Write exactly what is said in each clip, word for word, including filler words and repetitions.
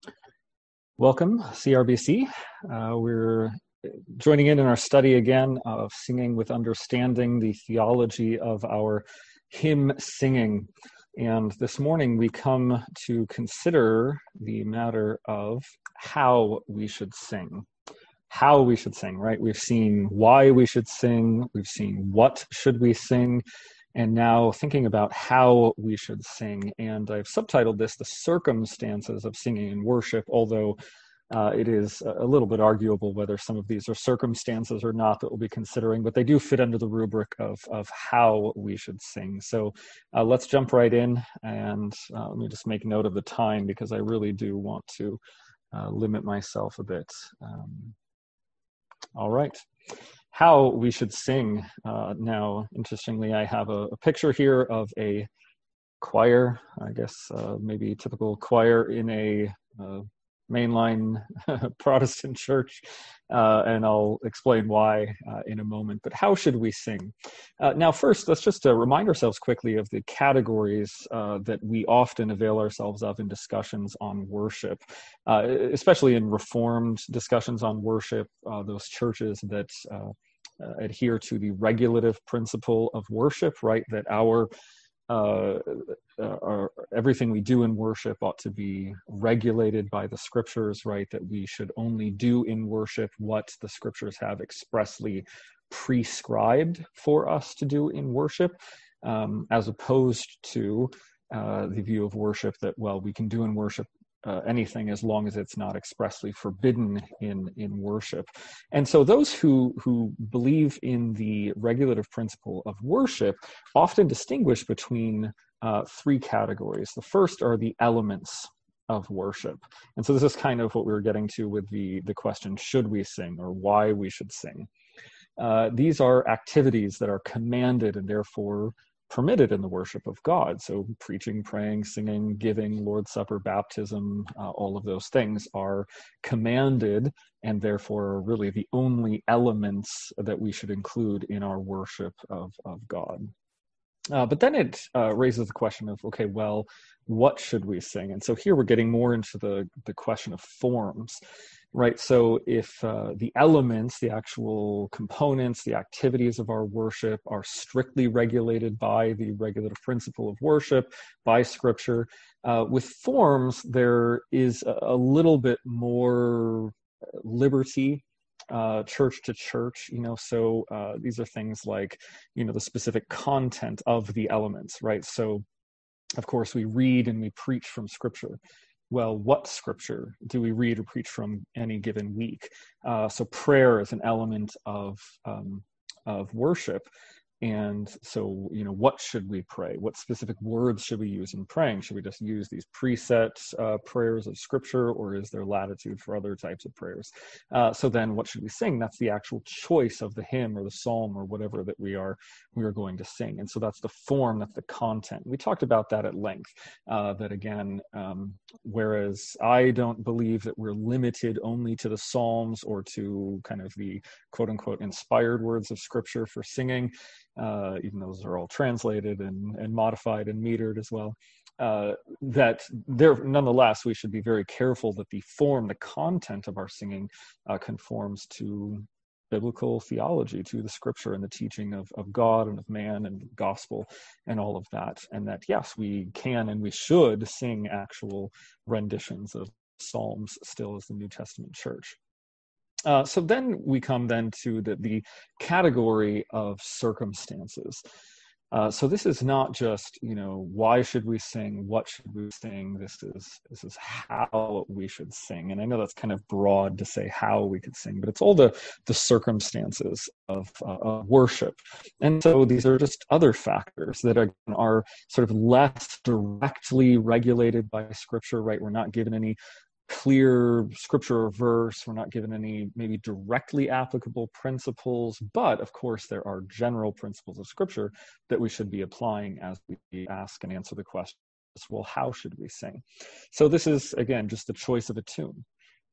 Welcome, C R B C. Uh, we're joining in in our study again of Singing with Understanding, the theology of our hymn singing. And this morning we come to consider the matter of how we should sing. How we should sing, right? We've seen why we should sing, we've seen what should we sing, and now thinking about how we should sing. And I've subtitled this The Circumstances of Singing in Worship, although uh, it is a little bit arguable whether some of these are circumstances or not that we'll be considering, but they do fit under the rubric of, of how we should sing. So uh, let's jump right in, and uh, let me just make note of the time because I really do want to uh, limit myself a bit. Um, all right. How we should sing. Uh, now, interestingly, I have a, a picture here of a choir, I guess uh, maybe typical choir in a uh, mainline Protestant church, uh, and I'll explain why uh, in a moment. But how should we sing? Uh, now, first, let's just uh, remind ourselves quickly of the categories uh, that we often avail ourselves of in discussions on worship, uh, especially in Reformed discussions on worship, uh, those churches that uh, uh, adhere to the regulative principle of worship, right? That our Uh, uh, our, everything we do in worship ought to be regulated by the scriptures, right? That we should only do in worship what the scriptures have expressly prescribed for us to do in worship, um, as opposed to uh, the view of worship that, well, we can do in worship Uh, anything as long as it's not expressly forbidden in in worship. And so those who who believe in the regulative principle of worship often distinguish between uh, three categories. The first are the elements of worship. And so this is kind of what we were getting to with the the question, should we sing, or why we should sing. Uh, these are activities that are commanded and therefore permitted in the worship of God. So preaching, praying, singing, giving, Lord's Supper, baptism, uh, all of those things are commanded and therefore really the only elements that we should include in our worship of, of God. Uh, but then it uh, raises the question of, okay, well, what should we sing? And so here we're getting more into the, the question of forms, right? So if uh, the elements, the actual components, the activities of our worship are strictly regulated by the regulative principle of worship, by Scripture, uh, with forms, there is a, a little bit more liberty Uh, church to church, you know, so uh, these are things like, you know, the specific content of the elements, right? So, of course, we read and we preach from Scripture. Well, what Scripture do we read or preach from any given week? Uh, so prayer is an element of um, of worship. And so, you know, what should we pray? What specific words should we use in praying? Should we just use these preset uh, prayers of Scripture, or is there latitude for other types of prayers? Uh, so then what should we sing? That's the actual choice of the hymn or the psalm or whatever that we are we are going to sing. And so that's the form, that's the content. We talked about that at length, uh, that again, um, whereas I don't believe that we're limited only to the psalms or to kind of the quote unquote inspired words of Scripture for singing, Uh, even those are all translated and, and modified and metered as well, uh, that there, nonetheless, we should be very careful that the form, the content of our singing uh, conforms to biblical theology, to the Scripture and the teaching of, of God and of man and gospel and all of that. And that, yes, we can and we should sing actual renditions of psalms still as the New Testament church. Uh, so then we come then to the, the category of circumstances. Uh, so this is not just, you know, why should we sing? What should we sing? This is this is how we should sing. And I know that's kind of broad to say how we could sing, but it's all the the circumstances of, uh, of worship. And so these are just other factors that are, are sort of less directly regulated by Scripture, right? We're not given any clear scripture or verse. We're not given any maybe directly applicable principles, but of course there are general principles of Scripture that we should be applying as we ask and answer the question, well, how should we sing? So this is, again, just the choice of a tune.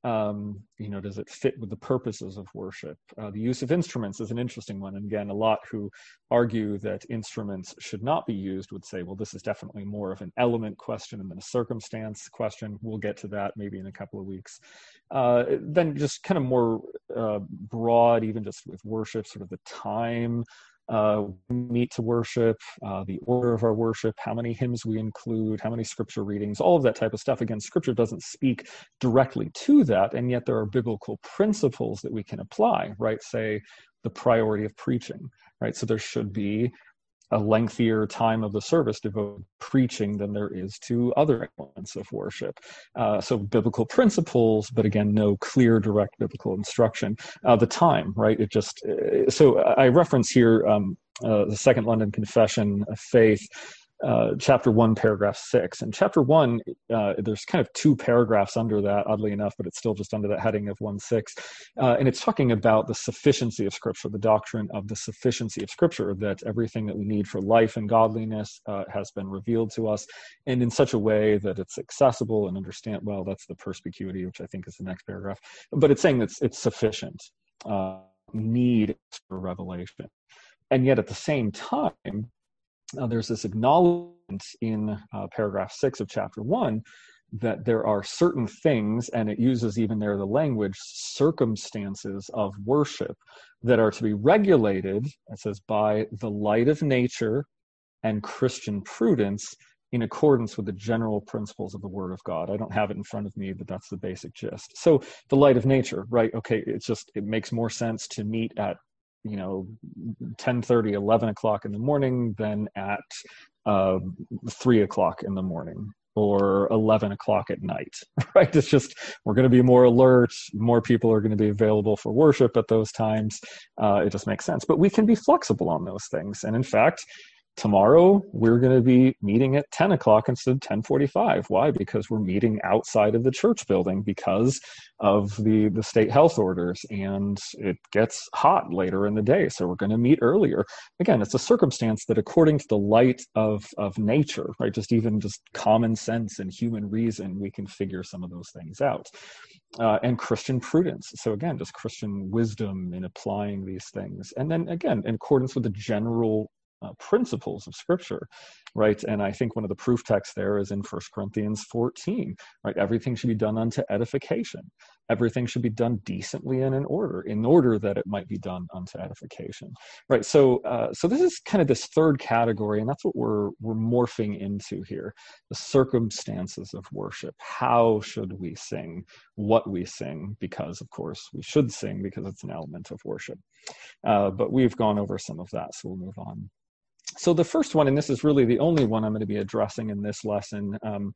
Um, you know, does it fit with the purposes of worship? Uh, the use of instruments is an interesting one. And again, a lot who argue that instruments should not be used would say, well, this is definitely more of an element question than a circumstance question. We'll get to that maybe in a couple of weeks. Uh, then just kind of more uh, broad, even just with worship, sort of the time uh, we meet to worship, uh, the order of our worship, how many hymns we include, how many scripture readings, all of that type of stuff. Again, scripture doesn't speak directly to that, and yet there are biblical principles that we can apply, right? Say the priority of preaching, right? So there should be a lengthier time of the service devoted to preaching than there is to other elements of worship. Uh, so biblical principles, but again, no clear, direct biblical instruction. Uh, the time, right? It just, uh, so I reference here um, uh, the Second London Confession of Faith, Uh, chapter one, paragraph six. And chapter one, uh, there's kind of two paragraphs under that, oddly enough, but it's still just under that heading of one six. Uh, and it's talking about the sufficiency of Scripture, the doctrine of the sufficiency of Scripture, that everything that we need for life and godliness uh, has been revealed to us, and in such a way that it's accessible and understand, well, that's the perspicuity, which I think is the next paragraph. But it's saying that it's, it's sufficient, uh, need for revelation. And yet at the same time, Uh, there's this acknowledgement in uh, paragraph six of chapter one that there are certain things, and it uses even there the language, circumstances of worship that are to be regulated, it says, by the light of nature and Christian prudence in accordance with the general principles of the Word of God. I don't have it in front of me, but that's the basic gist. So the light of nature, right? Okay, it's just, it makes more sense to meet at you know, ten thirty, eleven o'clock in the morning than at uh, three o'clock in the morning or eleven o'clock at night, right? It's just, we're going to be more alert. More people are going to be available for worship at those times. Uh, it just makes sense. But we can be flexible on those things. And in fact, tomorrow, we're going to be meeting at ten o'clock instead of ten forty-five. Why? Because we're meeting outside of the church building because of the, the state health orders, and it gets hot later in the day, so we're going to meet earlier. Again, it's a circumstance that according to the light of, of nature, right, just even just common sense and human reason, we can figure some of those things out. Uh, and Christian prudence. So again, just Christian wisdom in applying these things. And then again, in accordance with the general Uh, principles of Scripture, right? And I think one of the proof texts there is in First Corinthians fourteen, right? Everything should be done unto edification. Everything should be done decently and in order, in order that it might be done unto edification, right? So, uh, so this is kind of this third category, and that's what we're we're morphing into here: the circumstances of worship. How should we sing? What we sing? Because, of course, we should sing because it's an element of worship. Uh, but we've gone over some of that, so we'll move on. So the first one, and this is really the only one I'm going to be addressing in this lesson, um,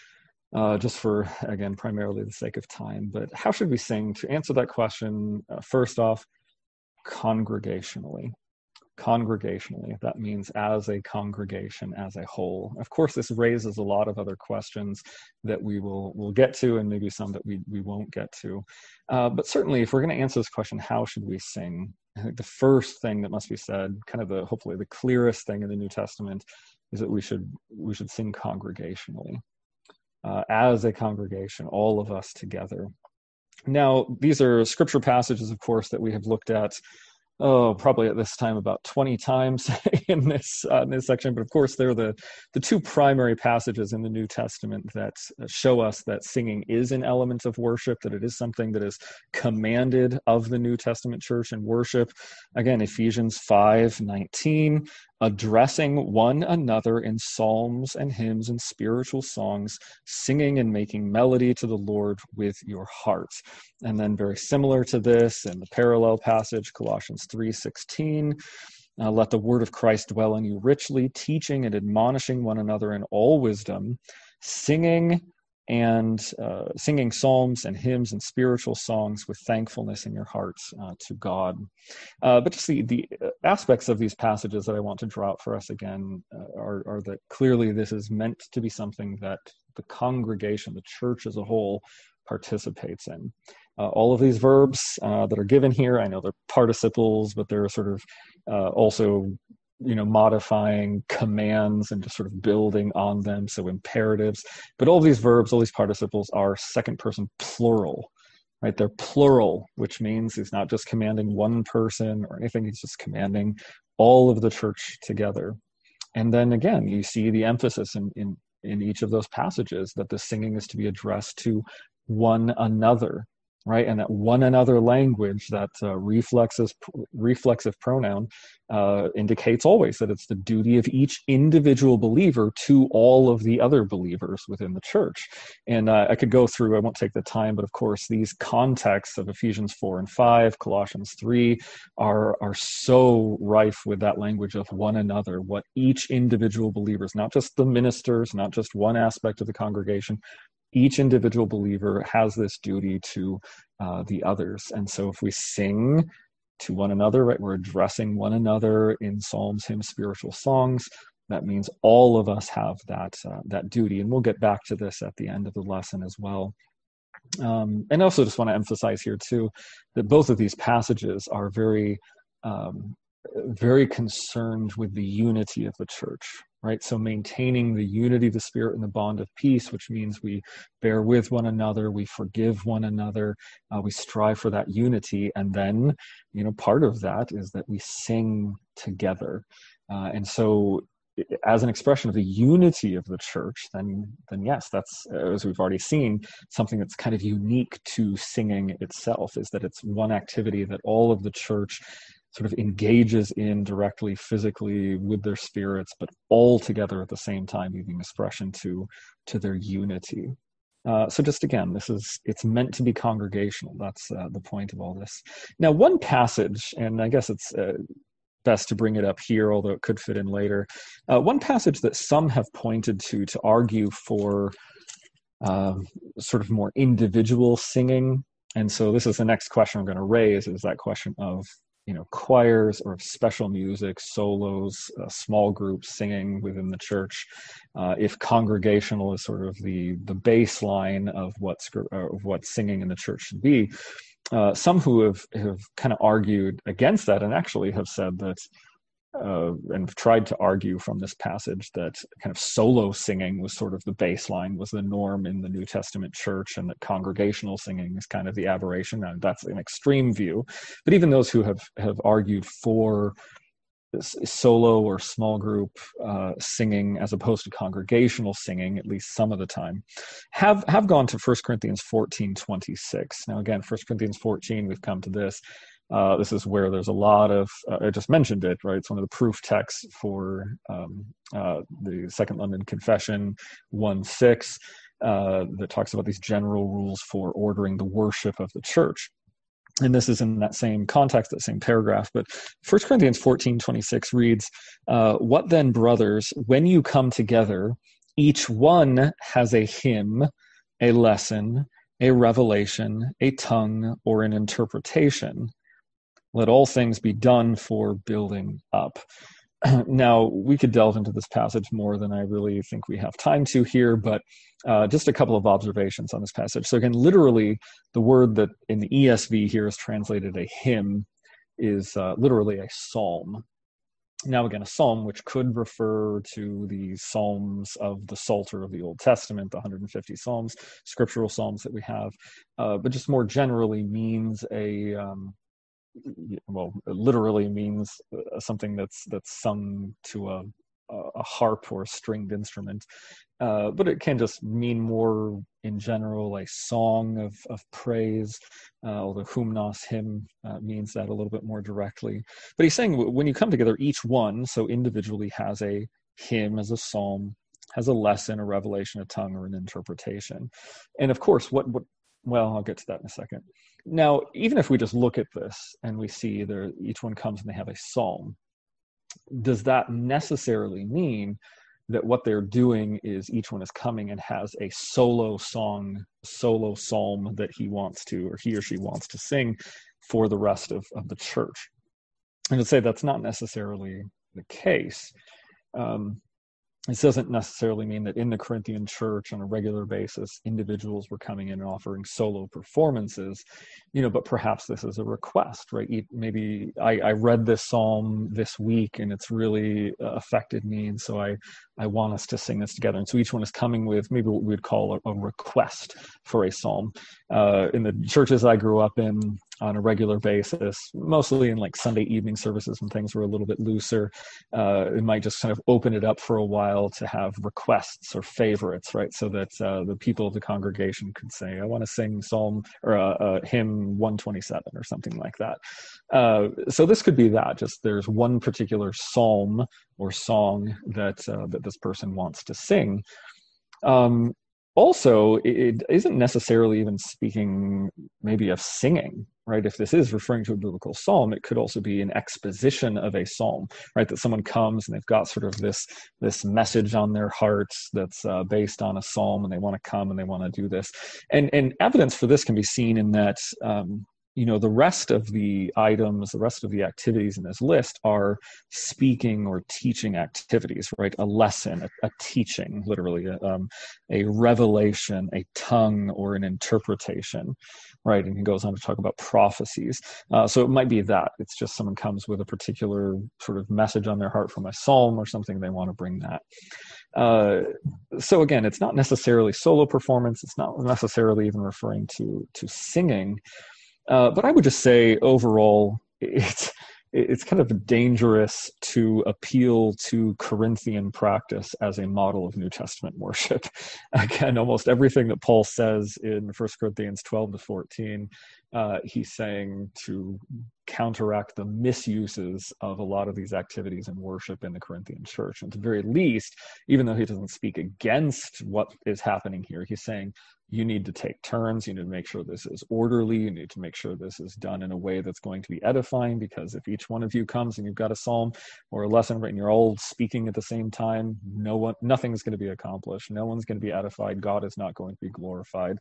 uh, just for, again, primarily the sake of time, but how should we sing? To answer that question, uh, first off, congregationally. Congregationally, that means as a congregation, as a whole. Of course, this raises a lot of other questions that we will will get to, and maybe some that we, we won't get to. Uh, but certainly, if we're going to answer this question, how should we sing? I think the first thing that must be said, kind of the hopefully the clearest thing in the New Testament, is that we should we should sing congregationally, uh, as a congregation, all of us together. Now, these are scripture passages, of course, that we have looked at oh, probably at this time about twenty times in this uh, in this section. But of course, they're the, the two primary passages in the New Testament that show us that singing is an element of worship, that it is something that is commanded of the New Testament church in worship. Again, Ephesians five nineteen, addressing one another in psalms and hymns and spiritual songs, singing and making melody to the Lord with your heart. And then very similar to this, in the parallel passage, Colossians three sixteen, uh, let the word of Christ dwell in you richly, teaching and admonishing one another in all wisdom, singing and uh, singing psalms and hymns and spiritual songs with thankfulness in your hearts uh, to God. Uh, but just the, the aspects of these passages that I want to draw out for us again uh, are, are that clearly this is meant to be something that the congregation, the church as a whole, participates in. Uh, all of these verbs uh, that are given here, I know they're participles, but they're sort of uh, also, you know, modifying commands and just sort of building on them, so imperatives. But all of these verbs, all these participles are second person plural. right? They're plural, which means he's not just commanding one person or anything. He's just commanding all of the church together. And then again, you see the emphasis in, in, in each of those passages that the singing is to be addressed to one another, right? And that one another language, that uh, reflexive, reflexive pronoun, uh, indicates always that it's the duty of each individual believer to all of the other believers within the church. And uh, I could go through, I won't take the time, but of course, these contexts of Ephesians four and five, Colossians three, are, are so rife with that language of one another, what each individual believers, not just the ministers, not just one aspect of the congregation, each individual believer has this duty to uh, the others. And so if we sing to one another, right, we're addressing one another in psalms, hymns, spiritual songs. That means all of us have that uh, that duty. And we'll get back to this at the end of the lesson as well. Um, and I also just want to emphasize here too, that both of these passages are very, um, very concerned with the unity of the church, right? So maintaining the unity of the Spirit and the bond of peace, which means we bear with one another, we forgive one another, uh, we strive for that unity. And then, you know, part of that is that we sing together. Uh, and so as an expression of the unity of the church, then, then yes, that's, as we've already seen, something that's kind of unique to singing itself, is that it's one activity that all of the church sort of engages in directly, physically, with their spirits, but all together at the same time, giving expression to, to their unity. Uh, so just again, this is, it's meant to be congregational. That's uh, the point of all this. Now, one passage, and I guess it's uh, best to bring it up here, although it could fit in later. Uh, one passage that some have pointed to to argue for um, sort of more individual singing. And so this is the next question I'm going to raise, is that question of, you know, choirs or special music, solos, uh, small groups singing within the church. Uh, if congregational is sort of the the baseline of what uh, of what singing in the church should be, uh, some who have have kind of argued against that, and actually have said that, uh, and have tried to argue from this passage that kind of solo singing was sort of the baseline, was the norm in the New Testament church, and that congregational singing is kind of the aberration. Now, that's an extreme view, but even those who have, have argued for this solo or small group uh, singing as opposed to congregational singing, at least some of the time, have, have gone to First Corinthians fourteen twenty-six. Now, again, First Corinthians fourteen, we've come to this. Uh, this is where there's a lot of, uh, I just mentioned it, right? It's one of the proof texts for um, uh, the Second London Confession one six uh, that talks about these general rules for ordering the worship of the church. And this is in that same context, that same paragraph. But First Corinthians fourteen twenty-six reads, uh, "What then, brothers, when you come together, each one has a hymn, a lesson, a revelation, a tongue, or an interpretation. Let all things be done for building up." Now, we could delve into this passage more than I really think we have time to here, but uh, just a couple of observations on this passage. So again, literally, the word that in the E S V here is translated a hymn is uh, literally a psalm. Now, again, a psalm, which could refer to the psalms of the Psalter of the Old Testament, the one hundred fifty psalms, scriptural psalms that we have, uh, but just more generally means a... Um, well, it literally means something that's that's sung to a, a harp or a stringed instrument, uh, but it can just mean more in general a song of of praise, uh, although hymnos, hymn, uh, means that a little bit more directly. But he's saying when you come together, each one, so individually, has a hymn, as a psalm, has a lesson, a revelation, a tongue, or an interpretation. And of course, what what well, I'll get to that in a second. Now, even if we just look at this and we see there, each one comes and they have a psalm, does that necessarily mean that what they're doing is each one is coming and has a solo song, solo psalm that he wants to, or he or she wants to sing for the rest of, of the church? And to say that's not necessarily the case. Um, This doesn't necessarily mean that in the Corinthian church on a regular basis, individuals were coming in and offering solo performances, you know, but perhaps this is a request, right? Maybe I, I read this psalm this week and it's really affected me. And so I, I want us to sing this together. And so each one is coming with maybe what we would call a, a request for a psalm. Uh, in the churches I grew up in on a regular basis, mostly in like Sunday evening services when things were a little bit looser, uh, it might just kind of open it up for a while to have requests or favorites, right? So that uh, the people of the congregation could say, I want to sing Psalm or uh, uh, hymn one twenty-seven or something like that. Uh, so this could be that, just there's one particular psalm or song that uh, that this person wants to sing. Um, also, it isn't necessarily even speaking maybe of singing, right? If this is referring to a biblical psalm, it could also be an exposition of a psalm, right? That someone comes and they've got sort of this this message on their hearts that's uh, based on a psalm, and they want to come and they want to do this. And and evidence for this can be seen in that um, you know, the rest of the items, the rest of the activities in this list are speaking or teaching activities, right? A lesson, a, a teaching, literally, a, um, a revelation, a tongue, or an interpretation, right? And he goes on to talk about prophecies. Uh, so it might be that. It's just someone comes with a particular sort of message on their heart from a psalm or something, they want to bring that. Uh, so again, it's not necessarily solo performance. It's not necessarily even referring to, to singing. Uh, but I would just say overall, it's it's kind of dangerous to appeal to Corinthian practice as a model of New Testament worship. Again, almost everything that Paul says in First Corinthians twelve to fourteen, uh, he's saying to counteract the misuses of a lot of these activities in worship in the Corinthian church. And at the very least, even though he doesn't speak against what is happening here, he's saying, you need to take turns. You need to make sure this is orderly. You need to make sure this is done in a way that's going to be edifying, because if each one of you comes and you've got a psalm or a lesson and you're all speaking at the same time, no one, nothing's going to be accomplished. No one's going to be edified. God is not going to be glorified.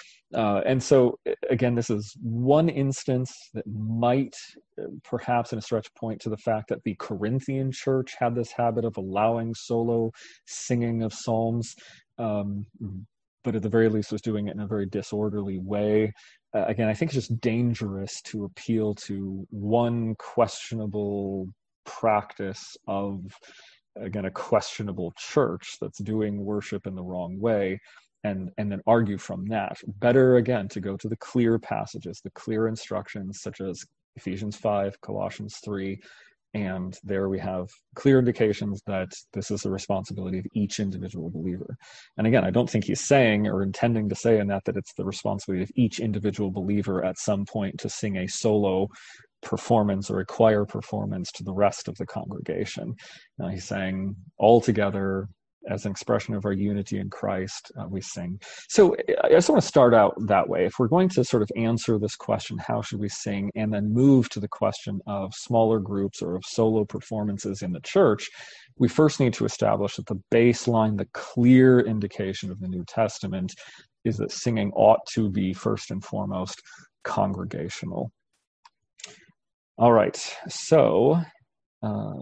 Uh, and so, again, this is one instance that might perhaps in a stretch point to the fact that the Corinthian church had this habit of allowing solo singing of psalms. Um, but at the very least was doing it in a very disorderly way. Uh, again, I think it's just dangerous to appeal to one questionable practice of, again, a questionable church that's doing worship in the wrong way, and, and then argue from that. Better, again, to go to the clear passages, the clear instructions, such as Ephesians five, Colossians three, and there we have clear indications that this is the responsibility of each individual believer. And again, I don't think he's saying or intending to say in that that it's the responsibility of each individual believer at some point to sing a solo performance or a choir performance to the rest of the congregation. Now, he's saying all together, as an expression of our unity in Christ, uh, we sing. So I just want to start out that way. If we're going to sort of answer this question, how should we sing, and then move to the question of smaller groups or of solo performances in the church, we first need to establish that the baseline, the clear indication of the New Testament, is that singing ought to be first and foremost congregational. All right, so uh,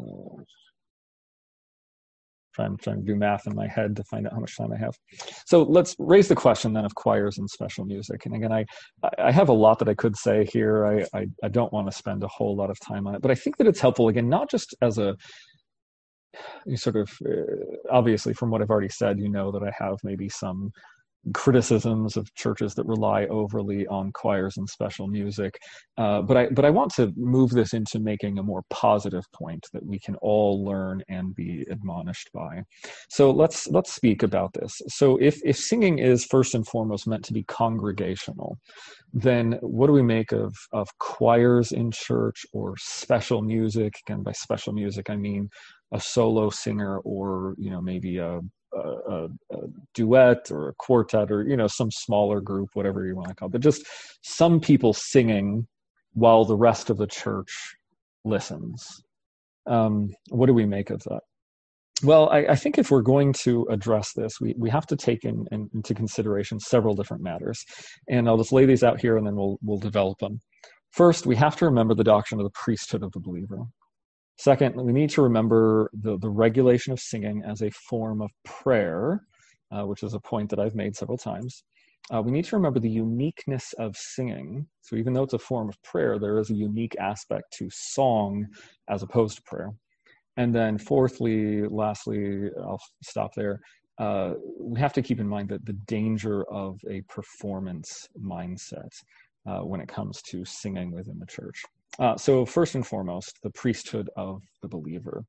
I'm trying to do math in my head to find out how much time I have. So let's raise the question then of choirs and special music. And again, I I have a lot that I could say here. I, I, I don't want to spend a whole lot of time on it, but I think that it's helpful, again, not just as a sort of, uh, obviously from what I've already said, you know that I have maybe some criticisms of churches that rely overly on choirs and special music. Uh, but I but I want to move this into making a more positive point that we can all learn and be admonished by. So let's let's speak about this. So if, if singing is first and foremost meant to be congregational, then what do we make of, of choirs in church or special music? Again, by special music, I mean a solo singer or, you know, maybe a A, a duet or a quartet or, you know, some smaller group, whatever you want to call it, but just some people singing while the rest of the church listens. Um, what do we make of that? Well, I, I think if we're going to address this, we, we have to take in, in, into consideration several different matters. And I'll just lay these out here and then we'll, we'll develop them. First, we have to remember the doctrine of the priesthood of the believer. Second, we need to remember the, the regulation of singing as a form of prayer, uh, which is a point that I've made several times. Uh, we need to remember the uniqueness of singing. So even though it's a form of prayer, there is a unique aspect to song as opposed to prayer. And then fourthly, lastly, I'll stop there. Uh, we have to keep in mind that the danger of a performance mindset uh, when it comes to singing within the church. Uh, so first and foremost, the priesthood of the believer.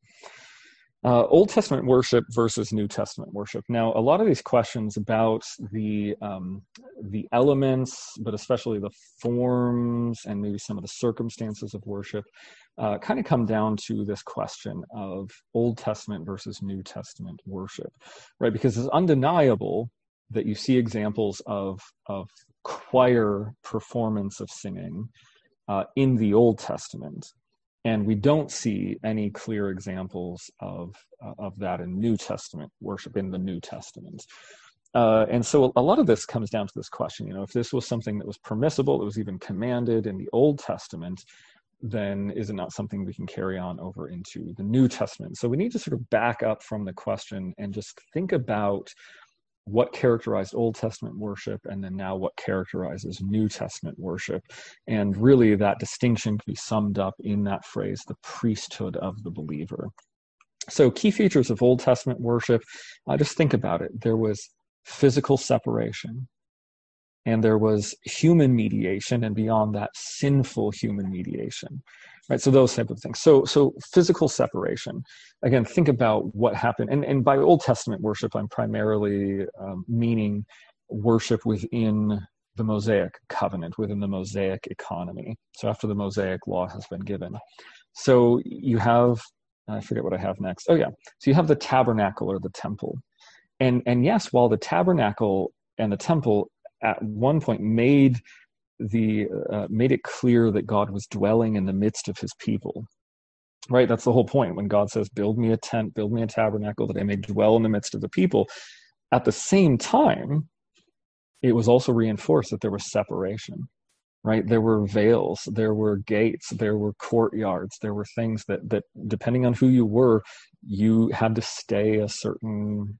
Uh, Old Testament worship versus New Testament worship. Now, a lot of these questions about the um, the elements, but especially the forms and maybe some of the circumstances of worship, uh, kind of come down to this question of Old Testament versus New Testament worship, right? Because it's undeniable that you see examples of of choir performance of singing uh, in the Old Testament. And we don't see any clear examples of uh, of that in New Testament worship, in the New Testament. Uh, and so a lot of this comes down to this question, you know, if this was something that was permissible, it was even commanded in the Old Testament, then is it not something we can carry on over into the New Testament? So we need to sort of back up from the question and just think about what characterized Old Testament worship, and then now what characterizes New Testament worship. And really that distinction can be summed up in that phrase, the priesthood of the believer. So key features of Old Testament worship, uh, just think about it. There was physical separation, and there was human mediation, and beyond that, sinful human mediation. Right, so those type of things. So, so physical separation. Again, think about what happened. And, and by Old Testament worship, I'm primarily um, meaning worship within the Mosaic covenant, within the Mosaic economy. So after the Mosaic law has been given. So you have, I forget what I have next. Oh yeah. So you have the tabernacle or the temple. And, and yes, while the tabernacle and the temple at one point made the uh, made it clear that God was dwelling in the midst of his people, right? That's the whole point. When God says, build me a tent, build me a tabernacle that I may dwell in the midst of the people. At the same time, it was also reinforced that there was separation, right? There were veils, there were gates, there were courtyards, there were things that, that depending on who you were, you had to stay a certain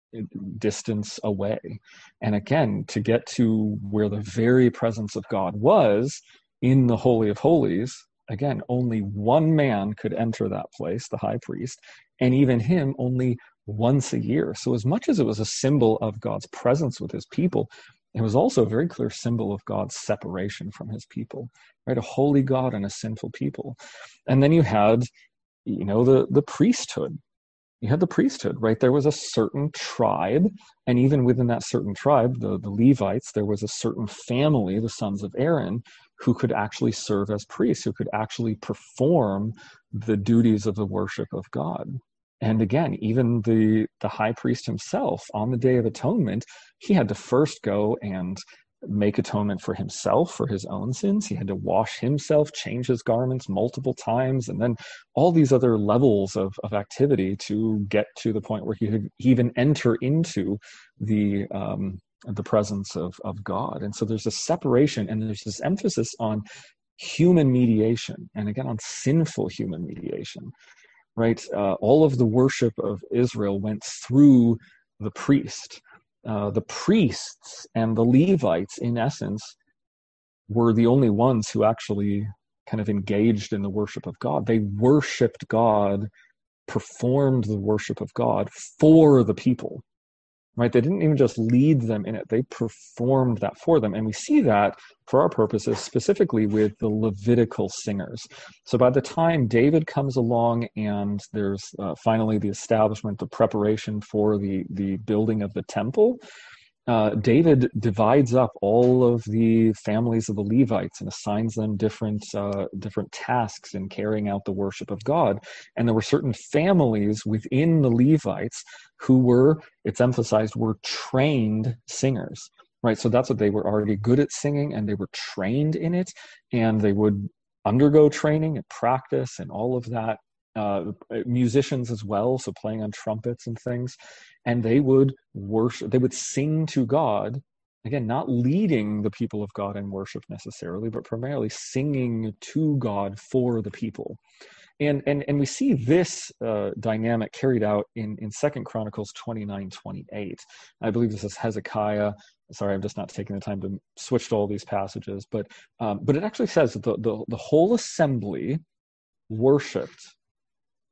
distance away. And again, to get to where the very presence of God was in the Holy of Holies, again, only one man could enter that place, the high priest, and even him only once a year. So as much as it was a symbol of God's presence with his people, it was also a very clear symbol of God's separation from his people, right? A holy God and a sinful people. And then you had, you know, the, the priesthood. You had the priesthood, right? There was a certain tribe, and even within that certain tribe, the, the Levites, there was a certain family, the sons of Aaron, who could actually serve as priests, who could actually perform the duties of the worship of God. And again, even the, the high priest himself, on the Day of Atonement, he had to first go and make atonement for himself, for his own sins. He had to wash himself, change his garments multiple times, and then all these other levels of, of activity to get to the point where he could even enter into the um, the presence of, of God. And so there's a separation, and there's this emphasis on human mediation, and again, on sinful human mediation, right? Uh, all of the worship of Israel went through the priest. Uh, the priests and the Levites, in essence, were the only ones who actually kind of engaged in the worship of God. They worshiped God, performed the worship of God for the people, right? They didn't even just lead them in it. They performed that for them. And we see that for our purposes, specifically with the Levitical singers. So by the time David comes along and there's uh, finally the establishment, the preparation for the, the building of the temple, uh, David divides up all of the families of the Levites and assigns them different uh, different tasks in carrying out the worship of God. And there were certain families within the Levites who were, it's emphasized, were trained singers, right? So that's what they were already good at singing, and they were trained in it, and they would undergo training and practice and all of that. Uh, musicians as well, so playing on trumpets and things, and they would worship, they would sing to God, again, not leading the people of God in worship necessarily, but primarily singing to God for the people. And and and we see this uh, dynamic carried out in, in Second Chronicles twenty-nine twenty-eight. I believe this is Hezekiah. Sorry, I'm just not taking the time to switch to all these passages, but um, but it actually says that the, the, the whole assembly worshipped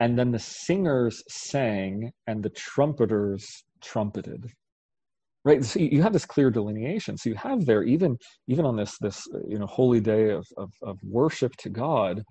and then the singers sang, and the trumpeters trumpeted. Right, so you have this clear delineation. So you have there, even even on this this you know holy day of of, of worship to God,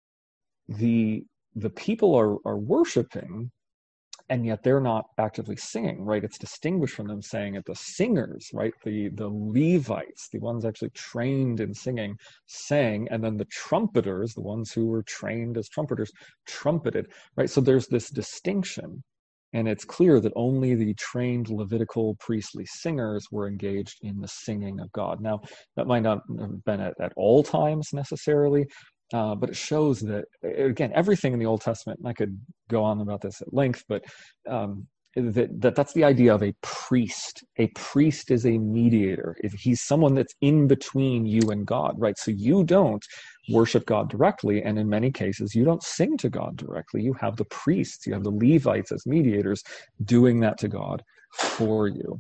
the the people are are worshiping, and yet they're not actively singing. Right, it's distinguished from them saying it. The singers, right, the the Levites, the ones actually trained in singing, sang, and then the trumpeters, the ones who were trained as trumpeters, trumpeted. Right, so there's this distinction. And it's clear that only the trained Levitical priestly singers were engaged in the singing of God. Now, that might not have been at, at all times necessarily, uh, but it shows that, again, everything in the Old Testament, and I could go on about this at length, but um, that, that that's the idea of a priest. A priest is a mediator. If he's someone that's in between you and God, right? So you don't worship God directly, and in many cases you don't sing to God directly. You have the priests, you have the Levites as mediators doing that to God for you.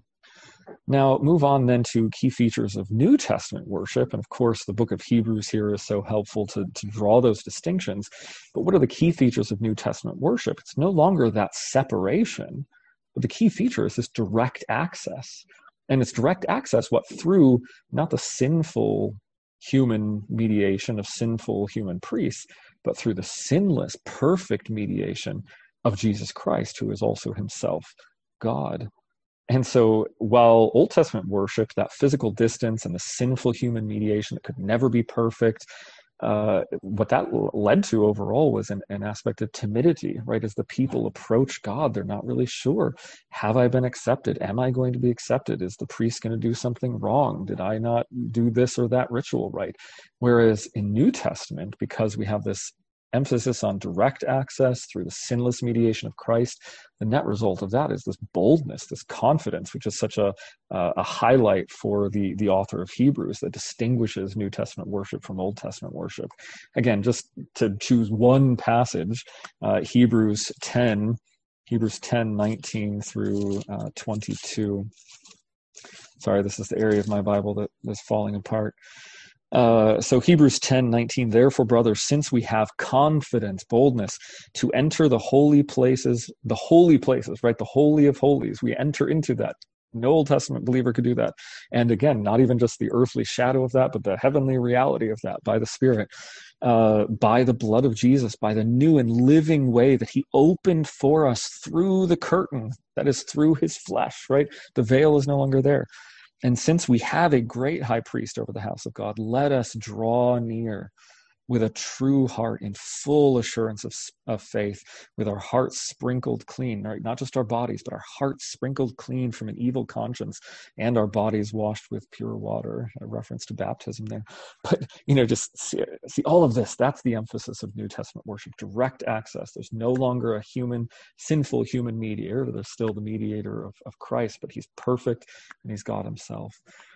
Now move on then to key features of New Testament worship, and of course the book of Hebrews here is so helpful to, to draw those distinctions. But what are the key features of New Testament worship? It's no longer that separation, but the key feature is this direct access. And it's direct access, what, through not the sinful human mediation of sinful human priests, but through the sinless, perfect mediation of Jesus Christ, who is also himself God. And so while Old Testament worship, that physical distance and the sinful human mediation that could never be perfect, uh, what that led to overall was an, an aspect of timidity, right? As the people approach God, they're not really sure. Have I been accepted? Am I going to be accepted? Is the priest going to do something wrong? Did I not do this or that ritual right? Whereas in New Testament, because we have this emphasis on direct access through the sinless mediation of Christ, the net result of that is this boldness, this confidence, which is such a uh, a highlight for the the author of Hebrews that distinguishes New Testament worship from Old Testament worship. Again, just to choose one passage, uh, Hebrews ten, Hebrews ten, nineteen through uh, twenty-two. Sorry, this is the area of my Bible that is falling apart. Uh, so Hebrews ten, nineteen, therefore, brothers, since we have confidence, boldness to enter the holy places, the holy places, right? The holy of holies, we enter into that. No Old Testament believer could do that. And again, not even just the earthly shadow of that, but the heavenly reality of that by the Spirit, uh, by the blood of Jesus, by the new and living way that he opened for us through the curtain, that is through his flesh, right? The veil is no longer there. And since we have a great high priest over the house of God, let us draw near with a true heart in full assurance of, of faith, with our hearts sprinkled clean, right? Not just our bodies, but our hearts sprinkled clean from an evil conscience and our bodies washed with pure water, a reference to baptism there. But, you know, just see, see all of this, that's the emphasis of New Testament worship, direct access. There's no longer a human, sinful human mediator. There's still the mediator of, of Christ, but he's perfect and he's God himself.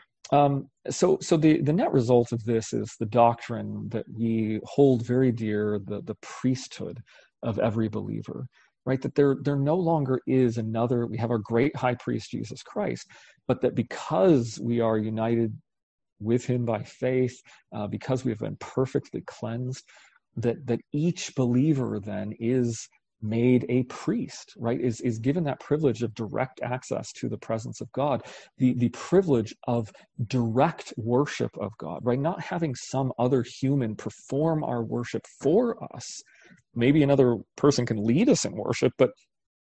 Um, so, so the, the net result of this is the doctrine that we hold very dear, the, the priesthood of every believer, right? That there, there no longer is another, we have our great high priest, Jesus Christ, but that because we are united with him by faith, uh, because we have been perfectly cleansed, that, that each believer then is made a priest, right, is, is given that privilege of direct access to the presence of God, the, the privilege of direct worship of God, right? Not having some other human perform our worship for us. Maybe another person can lead us in worship, but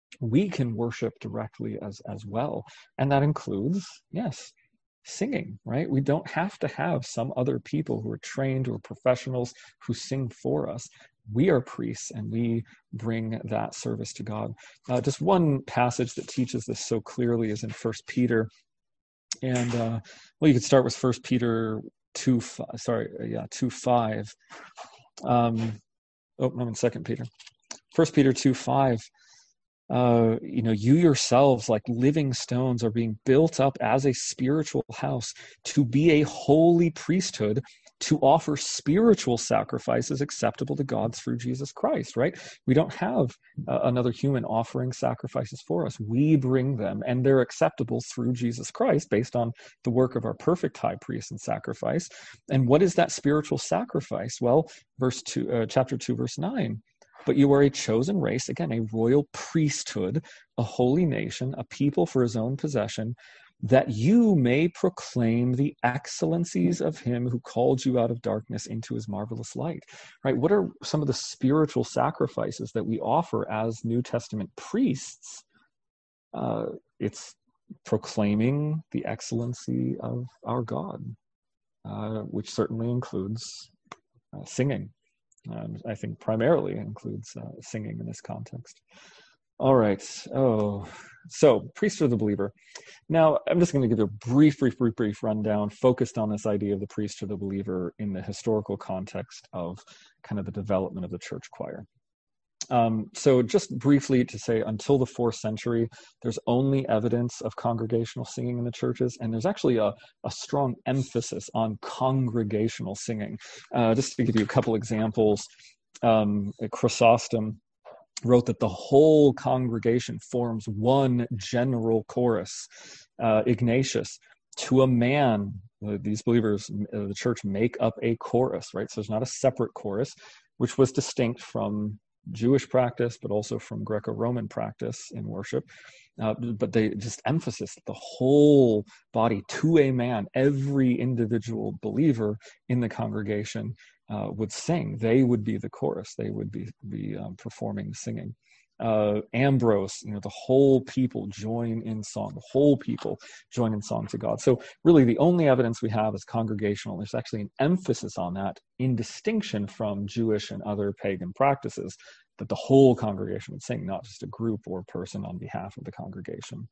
we can worship directly as, as well. And that includes, yes, singing, right? We don't have to have some other people who are trained or professionals who sing for us. We are priests and we bring that service to God. Uh, just one passage that teaches this so clearly is in First Peter. And, uh, well, you could start with First Peter two, sorry, yeah, two five. Um, oh, I'm in Second Peter. First Peter two five. Uh, you know, you yourselves, like living stones, are being built up as a spiritual house to be a holy priesthood, to offer spiritual sacrifices acceptable to God through Jesus Christ, right? We don't have uh, another human offering sacrifices for us. We bring them, and they're acceptable through Jesus Christ based on the work of our perfect high priest and sacrifice. And what is that spiritual sacrifice? Well, verse two, uh, chapter two, verse nine. but you are a chosen race, again, a royal priesthood, a holy nation, a people for his own possession, that you may proclaim the excellencies of him who called you out of darkness into his marvelous light. Right? What are some of the spiritual sacrifices that we offer as New Testament priests? Uh, it's proclaiming the excellency of our God, uh, which certainly includes uh, singing. Um, I think primarily includes uh, singing in this context. All right. Oh, so priesthood of the believer. Now, I'm just going to give you a brief, brief, brief, brief rundown focused on this idea of the priesthood of the believer in the historical context of kind of the development of the church choir. Um, so just briefly to say, until the fourth century, there's only evidence of congregational singing in the churches, and there's actually a, a strong emphasis on congregational singing. Uh, just to give you a couple examples, um, Chrysostom wrote that the whole congregation forms one general chorus. Uh, Ignatius, to a man, uh, these believers, uh, the church make up a chorus, right? So there's not a separate chorus, which was distinct from Jewish practice, but also from Greco-Roman practice in worship. Uh, but they just emphasis the whole body to a man, every individual believer in the congregation uh, would sing. They would be the chorus. They would be, be um, performing singing. Uh, Ambrose, you know, the whole people join in song, the whole people join in song to God. So really the only evidence we have is congregational. There's actually an emphasis on that in distinction from Jewish and other pagan practices, that the whole congregation would sing, not just a group or person on behalf of the congregation.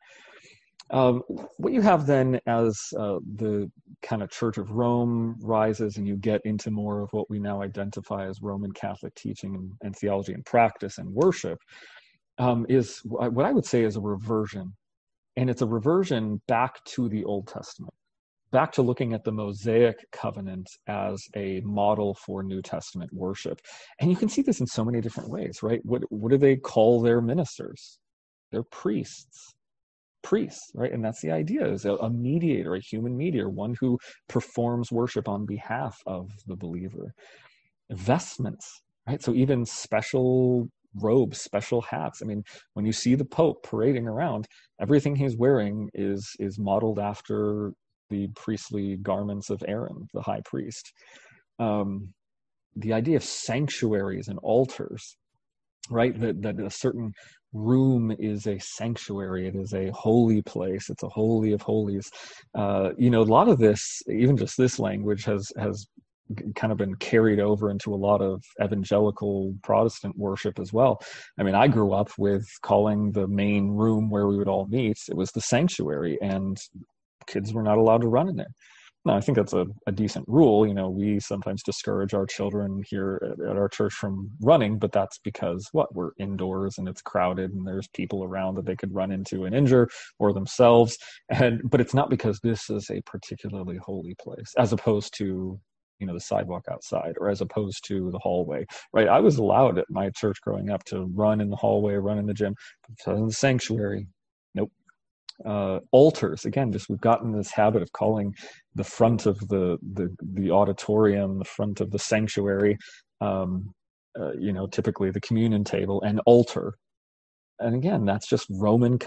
Um, what you have then as uh, the kind of Church of Rome rises and you get into more of what we now identify as Roman Catholic teaching and, and theology and practice and worship, um, is what I would say is a reversion. And it's a reversion back to the Old Testament, back to looking at the Mosaic covenant as a model for New Testament worship. And you can see this in so many different ways, right? What, what do they call their ministers? They're priests. Priests, right? And that's the idea, is a, a mediator, a human mediator, one who performs worship on behalf of the believer. Vestments, right? So even special robes, special hats. I mean, when you see the Pope parading around, everything he's wearing is is modeled after the priestly garments of Aaron, the high priest. Um, the idea of sanctuaries and altars, right? That, that a certain room is a sanctuary. It is a holy place. It's a holy of holies. Uh, you know, a lot of this, even just this language has, has kind of been carried over into a lot of evangelical Protestant worship as well. I mean, I grew up with calling the main room where we would all meet, it was the sanctuary, and kids were not allowed to run in there. Now, I think that's a, a decent rule. You know, we sometimes discourage our children here at, at our church from running, but that's because, what, we're indoors and it's crowded and there's people around that they could run into and injure, or themselves. And but it's not because this is a particularly holy place, as opposed to, you know, the sidewalk outside, or as opposed to the hallway, right? I was allowed at my church growing up to run in the hallway, run in the gym, but in the sanctuary, nope. Uh, altars, again, just we've gotten this habit of calling the front of the the, the auditorium, the front of the sanctuary, um, uh, you know, typically the communion table, an altar. And again, that's just Roman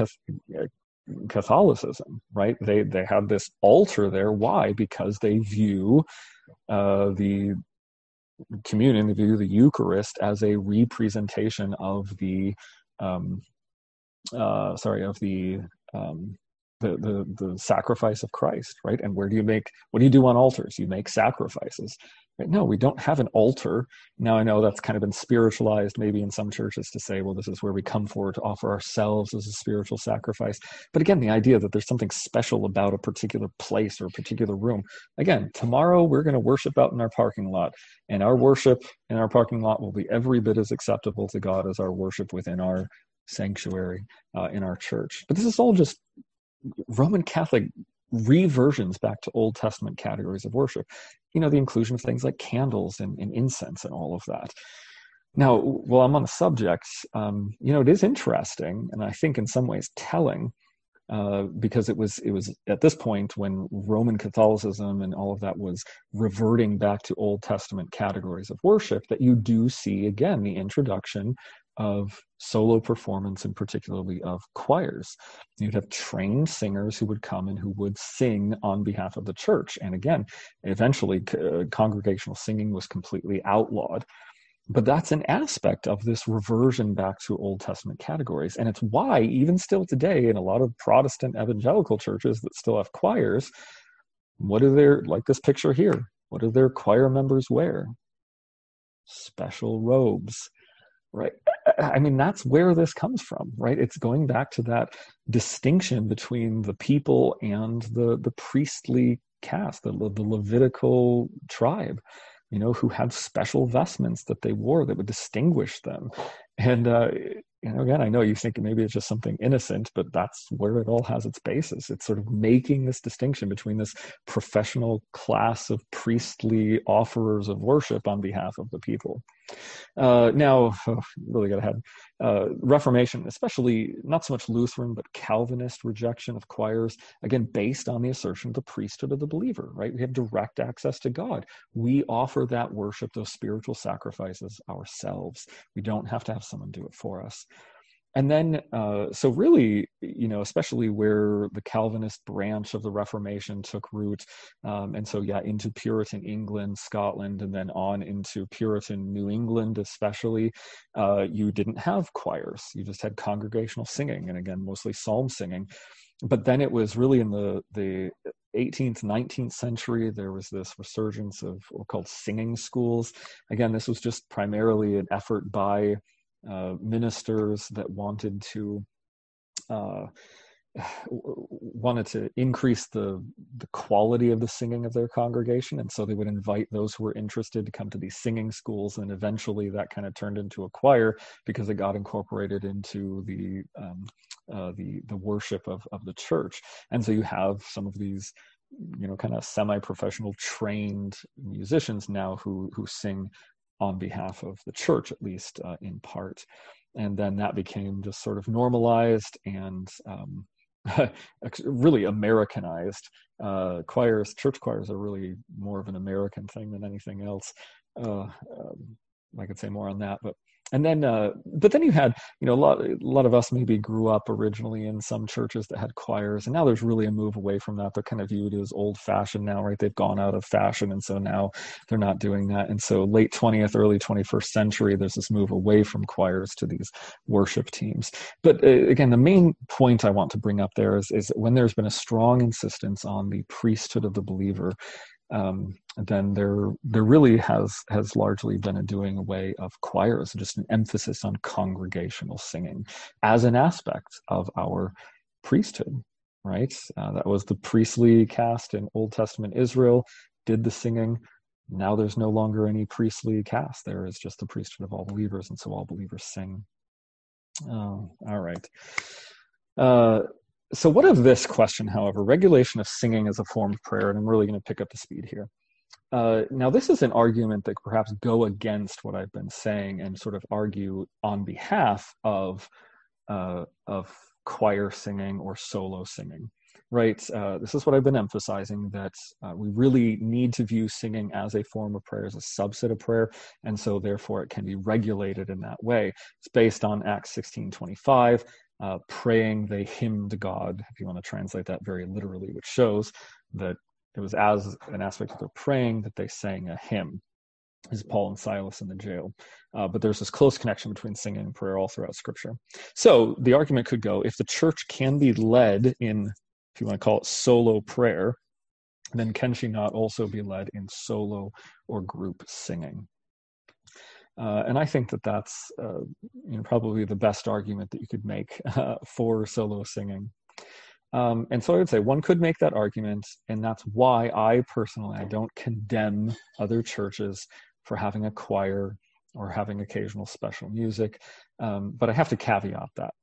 Catholicism, right? They they have this altar there. Why? Because they view uh, the communion, they view the Eucharist as a representation of the, um, uh, sorry, of the Um, the, the the sacrifice of Christ, right? And where do you make, what do you do on altars? You make sacrifices, right? No, we don't have an altar. Now, I know that's kind of been spiritualized maybe in some churches to say, well, this is where we come forward to offer ourselves as a spiritual sacrifice. But again, the idea that there's something special about a particular place or a particular room. Again, tomorrow we're going to worship out in our parking lot, and our worship in our parking lot will be every bit as acceptable to God as our worship within our sanctuary uh, in our church. But this is all just Roman Catholic reversions back to Old Testament categories of worship. You know, the inclusion of things like candles and, and incense and all of that. Now, while I'm on the subject, um, you know, it is interesting, and I think in some ways telling, uh, because it was it was at this point when Roman Catholicism and all of that was reverting back to Old Testament categories of worship, that you do see again the introduction of solo performance, and particularly of choirs. You'd have trained singers who would come and who would sing on behalf of the church. And again, eventually uh, congregational singing was completely outlawed. But that's an aspect of this reversion back to Old Testament categories. And it's why, even still today, in a lot of Protestant evangelical churches that still have choirs, what do their, like this picture here, what do their choir members wear? Special robes, right? I mean, that's where this comes from, right? It's going back to that distinction between the people and the, the priestly caste, the, the Levitical tribe, you know, who had special vestments that they wore that would distinguish them. And, uh, you know, again, I know you think maybe it's just something innocent, but that's where it all has its basis. It's sort of making this distinction between this professional class of priestly offerers of worship on behalf of the people. Uh, now, oh, really got ahead. Uh, Reformation, especially not so much Lutheran, but Calvinist rejection of choirs, again, based on the assertion of the priesthood of the believer, right? We have direct access to God. We offer that worship, those spiritual sacrifices ourselves. We don't have to have someone do it for us. And then, uh, so really, you know, especially where the Calvinist branch of the Reformation took root, um, and so, yeah, into Puritan England, Scotland, and then on into Puritan New England especially, uh, you didn't have choirs. You just had congregational singing, and again, mostly psalm singing. But then it was really in the, the eighteenth, nineteenth century, there was this resurgence of what were called singing schools. Again, this was just primarily an effort by Uh, ministers that wanted to uh, wanted to increase the the quality of the singing of their congregation, and so they would invite those who were interested to come to these singing schools, and eventually that kind of turned into a choir because it got incorporated into the um, uh, the the worship of of the church. And so you have some of these, you know, kind of semi-professional trained musicians now who who sing on behalf of the church, at least uh, in part. And then that became just sort of normalized and um, really Americanized. Uh, choirs, church choirs are really more of an American thing than anything else. Uh, um, I could say more on that, but and then, uh, but then you had, you know, a lot, a lot of us maybe grew up originally in some churches that had choirs, and now there's really a move away from that. They're kind of viewed as old-fashioned now, right? They've gone out of fashion, and so now they're not doing that. And so late twentieth, early twenty-first century, there's this move away from choirs to these worship teams. But uh, again, the main point I want to bring up there is, is that when there's been a strong insistence on the priesthood of the believer, Um, then there there really has has largely been a doing away of choirs, just an emphasis on congregational singing as an aspect of our priesthood, right? Uh, that was the priestly caste in Old Testament Israel, did the singing. Now there's no longer any priestly caste. There is just the priesthood of all believers, and so all believers sing. Oh, all right. Uh, So what of this question, however, regulation of singing as a form of prayer, and I'm really going to pick up the speed here. Uh, now, this is an argument that could perhaps go against what I've been saying and sort of argue on behalf of, uh, of choir singing or solo singing, right? Uh, this is what I've been emphasizing, that uh, we really need to view singing as a form of prayer, as a subset of prayer, and so therefore it can be regulated in that way. It's based on Acts sixteen twenty-five, Uh, praying they hymned God, if you want to translate that very literally, which shows that it was as an aspect of their praying that they sang a hymn. This is Paul and Silas in the jail. Uh, but there's this close connection between singing and prayer all throughout Scripture. So the argument could go, if the church can be led in, if you want to call it solo prayer, then can she not also be led in solo or group singing? Uh, and I think that that's uh, you know, probably the best argument that you could make uh, for solo singing. Um, and so I would say one could make that argument, and that's why I personally, I don't condemn other churches for having a choir or having occasional special music, um, but I have to caveat that.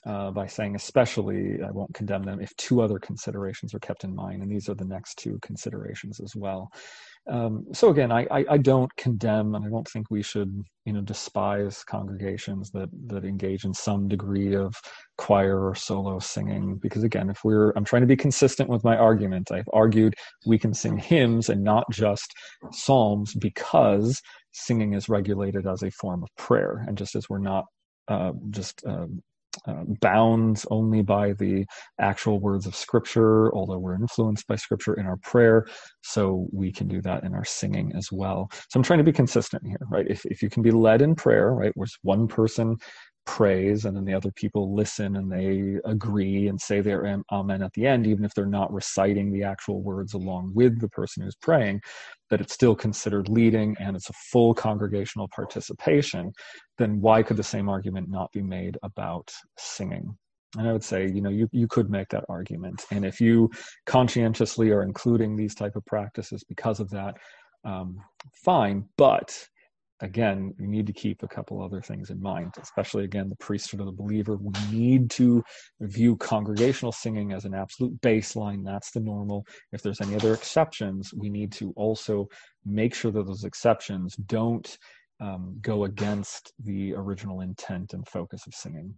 uh, by saying especially, I won't condemn them if two other considerations are kept in mind, and these are the next two considerations as well. Um, so again, I, I, I don't condemn, and I don't think we should, you know, despise congregations that that engage in some degree of choir or solo singing, because again, if we're, I'm trying to be consistent with my argument. I've argued we can sing hymns and not just psalms because singing is regulated as a form of prayer, and just as we're not uh, just um, Uh, bound only by the actual words of Scripture, although we're influenced by Scripture in our prayer, so we can do that in our singing as well. So I'm trying to be consistent here, right? If if you can be led in prayer, right, where one person prays and then the other people listen and they agree and say their amen at the end, even if they're not reciting the actual words along with the person who's praying, that it's still considered leading and it's a full congregational participation, then why could the same argument not be made about singing? And I would say, you know, you, you could make that argument. And if you conscientiously are including these type of practices because of that, um, fine. But again, we need to keep a couple other things in mind, especially, again, the priesthood of the believer. We need to view congregational singing as an absolute baseline. That's the normal. If there's any other exceptions, we need to also make sure that those exceptions don't um, go against the original intent and focus of singing.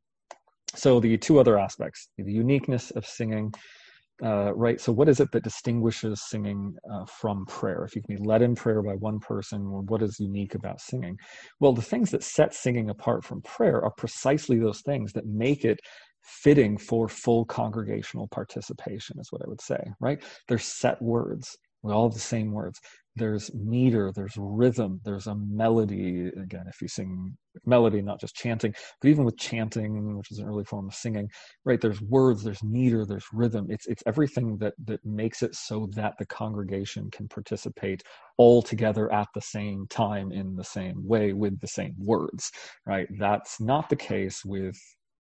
So the two other aspects, the uniqueness of singing, Uh, right, so what is it that distinguishes singing uh, from prayer? If you can be led in prayer by one person, well, what is unique about singing? Well, the things that set singing apart from prayer are precisely those things that make it fitting for full congregational participation, is what I would say, right? There's set words. We all have the same words. There's meter, there's rhythm, there's a melody. Again, if you sing with melody, not just chanting, but even with chanting, which is an early form of singing, right? There's words, there's meter, there's rhythm. It's it's everything that that makes it so that the congregation can participate all together at the same time in the same way with the same words, right? That's not the case with,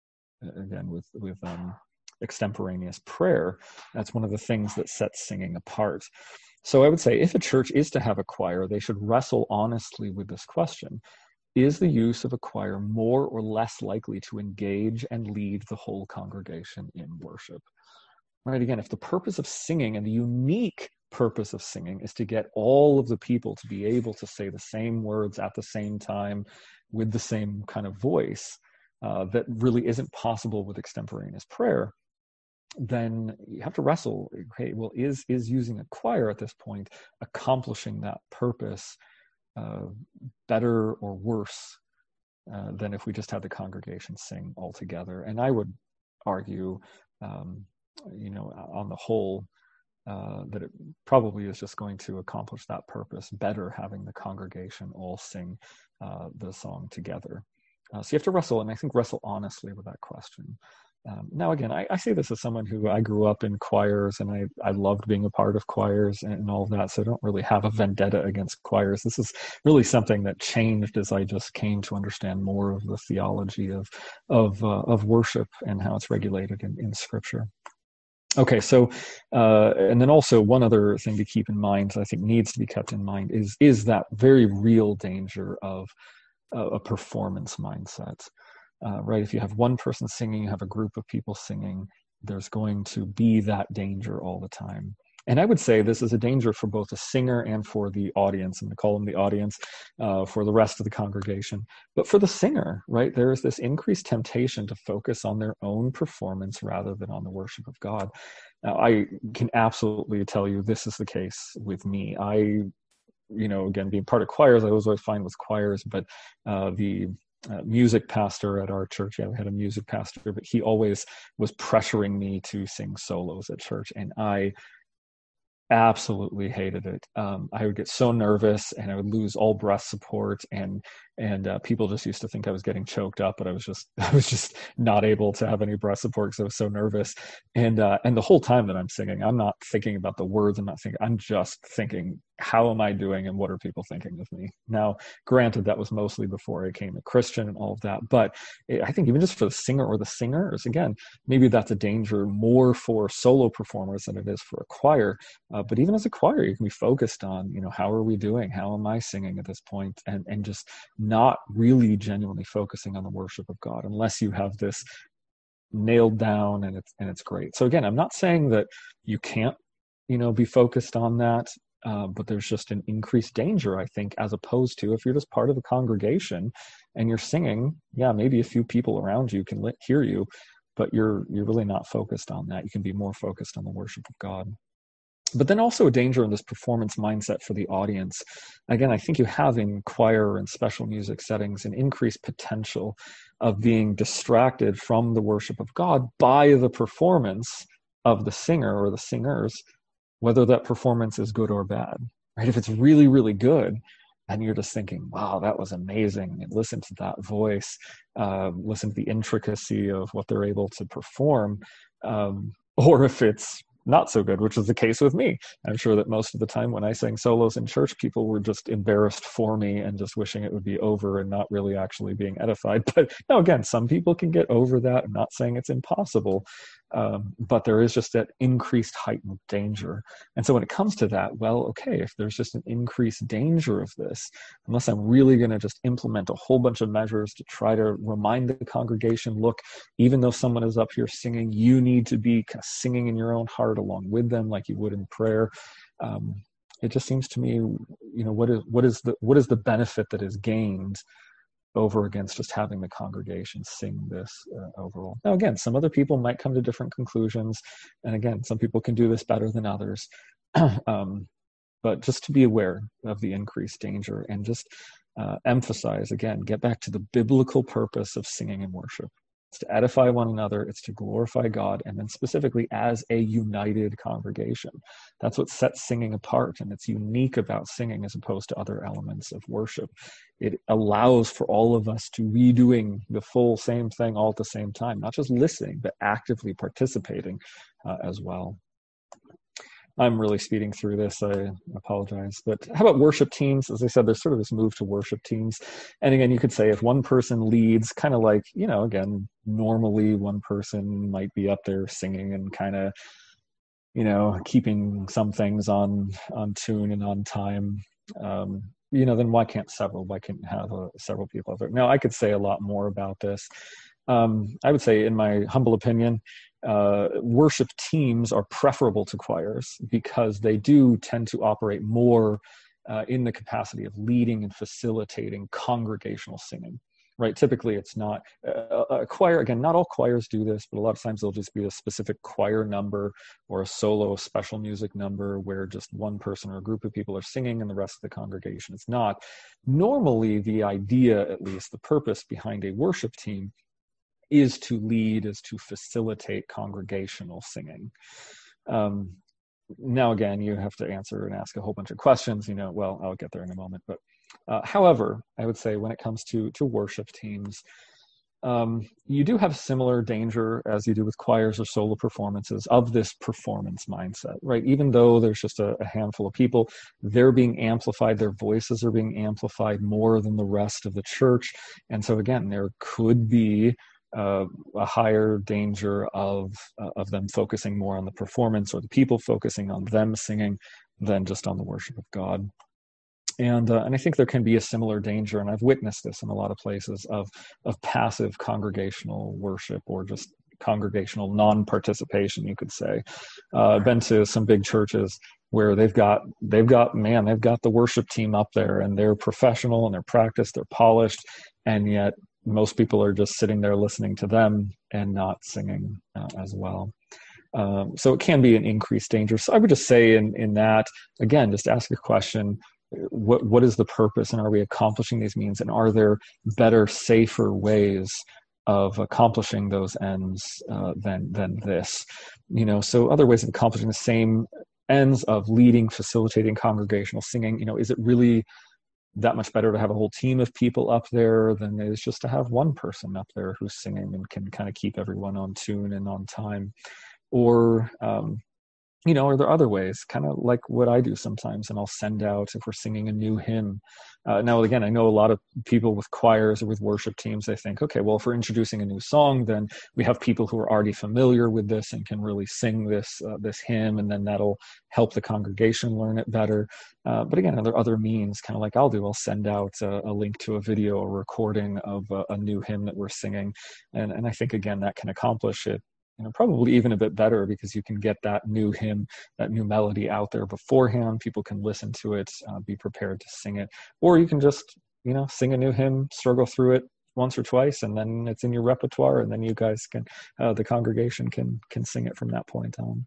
again, with with um, extemporaneous prayer. That's one of the things that sets singing apart. So I would say if a church is to have a choir, they should wrestle honestly with this question. Is the use of a choir more or less likely to engage and lead the whole congregation in worship? Right, again, if the purpose of singing and the unique purpose of singing is to get all of the people to be able to say the same words at the same time with the same kind of voice, uh, that really isn't possible with extemporaneous prayer, then you have to wrestle, okay, well, is is using a choir at this point accomplishing that purpose uh, better or worse uh, than if we just had the congregation sing all together? And I would argue, um, you know, on the whole, uh, that it probably is just going to accomplish that purpose better having the congregation all sing uh, the song together. Uh, so you have to wrestle, and I think wrestle honestly with that question. Um, now, again, I, I say this as someone who I grew up in choirs, and I, I loved being a part of choirs and, and all of that, so I don't really have a vendetta against choirs. This is really something that changed as I just came to understand more of the theology of of, uh, of worship and how it's regulated in, in Scripture. Okay, so, uh, and then also one other thing to keep in mind, I think needs to be kept in mind, is, is that very real danger of uh, a performance mindset. Uh, right, if you have one person singing, you have a group of people singing, there's going to be that danger all the time. And I would say this is a danger for both the singer and for the audience, and I call them the audience uh, for the rest of the congregation. But for the singer, right, there is this increased temptation to focus on their own performance rather than on the worship of God. Now, I can absolutely tell you this is the case with me. I, you know, again, being part of choirs, I was always fine with choirs, but uh, the Uh, music pastor at our church, yeah, we had a music pastor, but he always was pressuring me to sing solos at church, and I absolutely hated it. Um, I would get so nervous, and I would lose all breath support, and and uh, people just used to think I was getting choked up, but I was just I was just not able to have any breath support because I was so nervous. And uh, and the whole time that I'm singing, I'm not thinking about the words. I'm not thinking. I'm just thinking, how am I doing, and what are people thinking of me? Now, granted, that was mostly before I became a Christian and all of that, but I think even just for the singer or the singers, again, maybe that's a danger more for solo performers than it is for a choir. Uh, but even as a choir, you can be focused on, you know, how are we doing? How am I singing at this point? And and just not really genuinely focusing on the worship of God, unless you have this nailed down, and it's and it's great. So again, I'm not saying that you can't, you know, be focused on that, uh, but there's just an increased danger, I think, as opposed to if you're just part of a congregation and you're singing, yeah, maybe a few people around you can hear you, but you're you're really not focused on that. You can be more focused on the worship of God. But then also a danger in this performance mindset for the audience. Again, I think you have in choir and special music settings an increased potential of being distracted from the worship of God by the performance of the singer or the singers, whether that performance is good or bad, right? If it's really, really good, and you're just thinking, wow, that was amazing. And listen to that voice, uh, listen to the intricacy of what they're able to perform. Um, or if it's not so good, which is the case with me. I'm sure that most of the time when I sang solos in church, people were just embarrassed for me and just wishing it would be over and not really actually being edified. But no, again, some people can get over that. I'm not saying it's impossible, um, but there is just that increased heightened danger. And so when it comes to that, well, okay, if there's just an increased danger of this, unless I'm really going to just implement a whole bunch of measures to try to remind the congregation, look, even though someone is up here singing, you need to be kind of singing in your own heart along with them like you would in prayer. Um, it just seems to me, you know, what is what is the what is the benefit that is gained over against just having the congregation sing this uh, overall? Now, again, some other people might come to different conclusions, and again, some people can do this better than others. um, but just to be aware of the increased danger and just uh, emphasize, again, get back to the biblical purpose of singing and worship. It's to edify one another, it's to glorify God, and then specifically as a united congregation. That's what sets singing apart, and it's unique about singing as opposed to other elements of worship. It allows for all of us to be doing the full same thing all at the same time, not just listening, but actively participating uh, as well. I'm really speeding through this, I apologize. But how about worship teams? As I said, there's sort of this move to worship teams. And again, you could say if one person leads, kind of like, you know, again, normally one person might be up there singing and kind of, you know, keeping some things on on tune and on time. Um, you know, then why can't several? Why can't have uh, several people up there? Now, I could say a lot more about this. Um, I would say, in my humble opinion, uh, worship teams are preferable to choirs because they do tend to operate more uh, in the capacity of leading and facilitating congregational singing, right? Typically, it's not uh, a choir. Again, not all choirs do this, but a lot of times there'll just be a specific choir number or a solo special music number where just one person or a group of people are singing and the rest of the congregation is not. Normally, the idea, at least the purpose behind a worship team, is to lead, is to facilitate congregational singing. Um, now, again, you have to answer and ask a whole bunch of questions, you know, well, I'll get there in a moment. But uh, however, I would say when it comes to, to worship teams, um, you do have similar danger as you do with choirs or solo performances of this performance mindset, right? Even though there's just a, a handful of people, they're being amplified, their voices are being amplified more than the rest of the church. And so again, there could be Uh, a higher danger of uh, of them focusing more on the performance or the people focusing on them singing than just on the worship of God. And uh, and I think there can be a similar danger, and I've witnessed this in a lot of places, of of passive congregational worship or just congregational non-participation, you could say. Uh, I've been to some big churches where they've got they've got man they've got the worship team up there, and they're professional and they're practiced, they're polished, and yet most people are just sitting there listening to them and not singing uh, as well. Um, so it can be an increased danger. So I would just say in, in that, again, just ask a question, what what is the purpose, and are we accomplishing these means, and are there better, safer ways of accomplishing those ends uh, than than this? You know, so other ways of accomplishing the same ends of leading, facilitating congregational singing, you know, is it really that much better to have a whole team of people up there than it is just to have one person up there who's singing and can kind of keep everyone on tune and on time? Or, um, you know, are there other ways, kind of like what I do sometimes, and I'll send out if we're singing a new hymn. Uh, now, again, I know a lot of people with choirs or with worship teams, they think, okay, well, if we're introducing a new song, then we have people who are already familiar with this and can really sing this uh, this hymn, and then that'll help the congregation learn it better. Uh, but again, are there other means, kind of like I'll do? I'll send out a, a link to a video, a recording of a, a new hymn that we're singing. And, and I think, again, that can accomplish it, you know, probably even a bit better, because you can get that new hymn, that new melody out there beforehand. People can listen to it, uh, be prepared to sing it. Or you can just, you know, sing a new hymn, struggle through it once or twice, and then it's in your repertoire, and then you guys can, uh, the congregation can can sing it from that point on.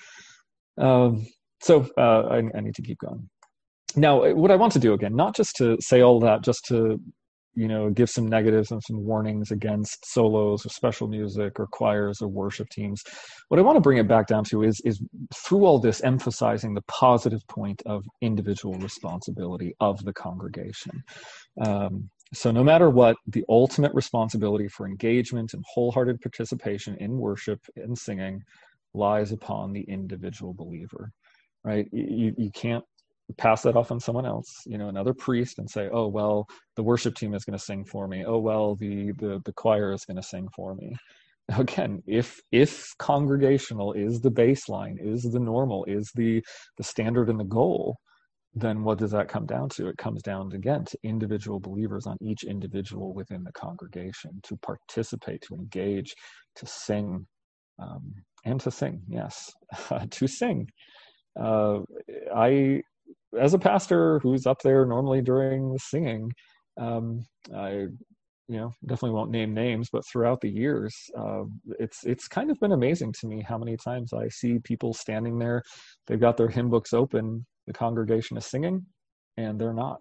Um, so uh, I, I need to keep going. Now, what I want to do, again, not just to say all that, just to, you know, give some negatives and some warnings against solos or special music or choirs or worship teams. What I want to bring it back down to is, is through all this, emphasizing the positive point of individual responsibility of the congregation. Um, so no matter what, the ultimate responsibility for engagement and wholehearted participation in worship and singing lies upon the individual believer, right? You, you can't pass that off on someone else, you know, another priest, and say, oh, well, the worship team is going to sing for me. Oh, well, the, the, the choir is going to sing for me. Again, if, if congregational is the baseline, is the normal, is the, the standard and the goal, then what does that come down to? It comes down, again, to individual believers, on each individual within the congregation, to participate, to engage, to sing, um, and to sing, yes, to sing. Uh, I, as a pastor who's up there normally during the singing, um, I, you know, definitely won't name names, but throughout the years, uh, it's it's kind of been amazing to me how many times I see people standing there, they've got their hymn books open, the congregation is singing, and they're not.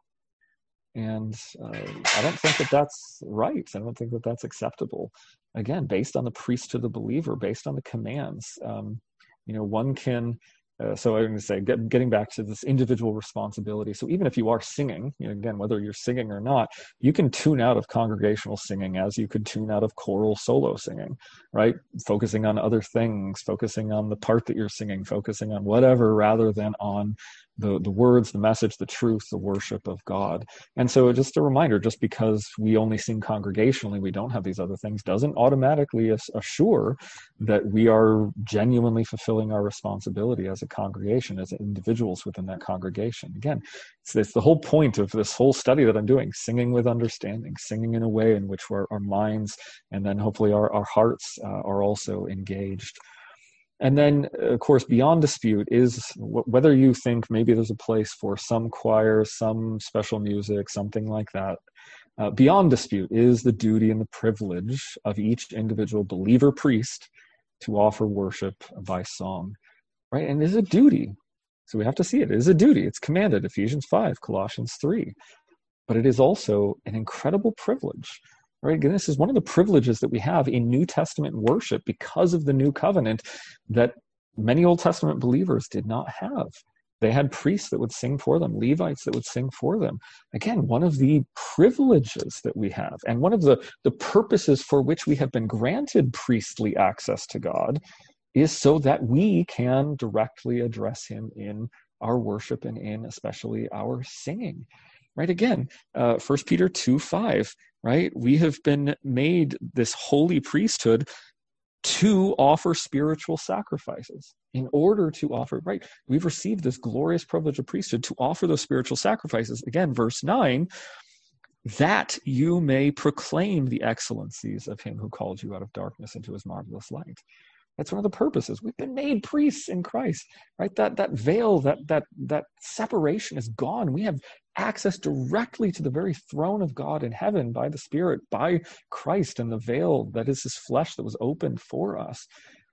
And uh, I don't think that that's right. I don't think that that's acceptable. Again, based on the priesthood of the believer, based on the commands, um, you know, one can. Uh, so I'm going to say, get, getting back to this individual responsibility. So even if you are singing, you know, again, whether you're singing or not, you can tune out of congregational singing as you could tune out of choral solo singing, right? Focusing on other things, focusing on the part that you're singing, focusing on whatever, rather than on the, the words, the message, the truth, the worship of God. And so just a reminder, just because we only sing congregationally, we don't have these other things, doesn't automatically assure that we are genuinely fulfilling our responsibility as a congregation, as individuals within that congregation. Again, it's, it's the whole point of this whole study that I'm doing, singing with understanding, singing in a way in which our, our minds and then hopefully our, our hearts uh, are also engaged. And then, of course, beyond dispute is w- whether you think maybe there's a place for some choir, some special music, something like that. Uh, beyond dispute is the duty and the privilege of each individual believer priest to offer worship by song, right? And it is a duty. So we have to see it. It is a duty. It's commanded, Ephesians five, Colossians three. But it is also an incredible privilege. Right? Again, this is one of the privileges that we have in New Testament worship because of the new covenant that many Old Testament believers did not have. They had priests that would sing for them, Levites that would sing for them. Again, one of the privileges that we have, and one of the, the purposes for which we have been granted priestly access to God, is so that we can directly address him in our worship and in especially our singing. Right? Again, uh, First Peter two five, right? We have been made this holy priesthood to offer spiritual sacrifices in order to offer, right? We've received this glorious privilege of priesthood to offer those spiritual sacrifices. Again, verse nine, that you may proclaim the excellencies of him who called you out of darkness into his marvelous light. That's one of the purposes. We've been made priests in Christ, right? That that veil, that that that separation is gone. We have access directly to the very throne of God in heaven by the Spirit, by Christ, and the veil that is his flesh that was opened for us,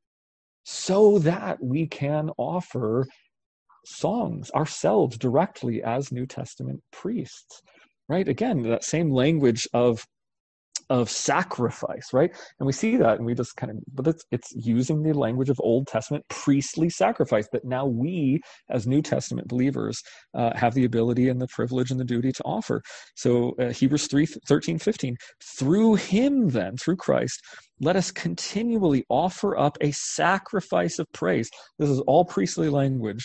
so that we can offer songs ourselves directly as New Testament priests, right? Again, that same language of of sacrifice, right? And we see that, and we just kind of, but it's, it's using the language of Old Testament priestly sacrifice that now we, as New Testament believers, uh, have the ability and the privilege and the duty to offer. So uh, Hebrews three, thirteen, fifteen, through him then, through Christ, let us continually offer up a sacrifice of praise. This is all priestly language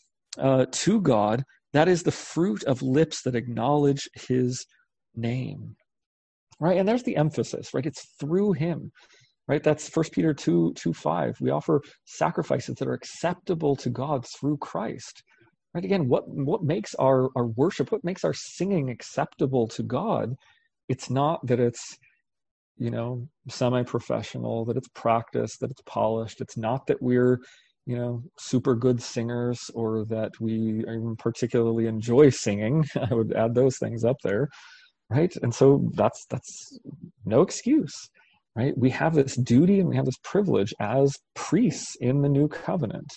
uh, to God. That is the fruit of lips that acknowledge his name. Right, and there's the emphasis, right? It's through him, right? That's First Peter two, two, five. We offer sacrifices that are acceptable to God through Christ, right? Again, what, what makes our, our worship, what makes our singing acceptable to God? It's not that it's, you know, semi-professional, that it's practiced, that it's polished. It's not that we're, you know, super good singers or that we even particularly enjoy singing. I would add those things up there. Right. And so that's that's no excuse. Right. We have this duty and we have this privilege as priests in the new covenant.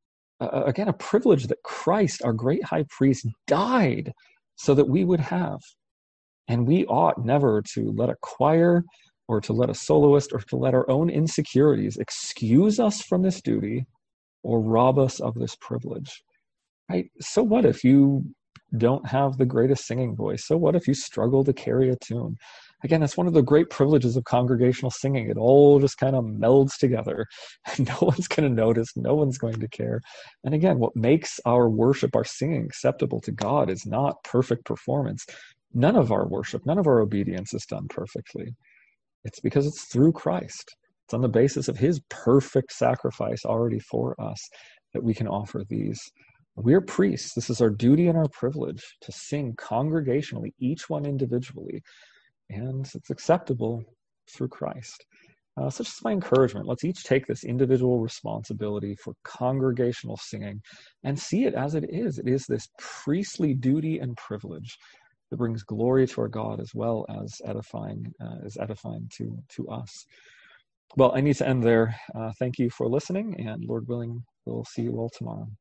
Uh, again, a privilege that Christ, our great high priest, died so that we would have. And we ought never to let a choir or to let a soloist or to let our own insecurities excuse us from this duty or rob us of this privilege. Right. So what if you don't have the greatest singing voice? So what if you struggle to carry a tune? Again, that's one of the great privileges of congregational singing. It all just kind of melds together. No one's going to notice. No one's going to care. And again, what makes our worship, our singing acceptable to God is not perfect performance. None of our worship, none of our obedience is done perfectly. It's because it's through Christ. It's on the basis of his perfect sacrifice already for us that we can offer these. We're priests. This is our duty and our privilege to sing congregationally, each one individually, and it's acceptable through Christ. Uh, so just my encouragement, let's each take this individual responsibility for congregational singing and see it as it is. It is this priestly duty and privilege that brings glory to our God as well as edifying, uh, as edifying to, to us. Well, I need to end there. Uh, thank you for listening, and Lord willing, we'll see you all tomorrow.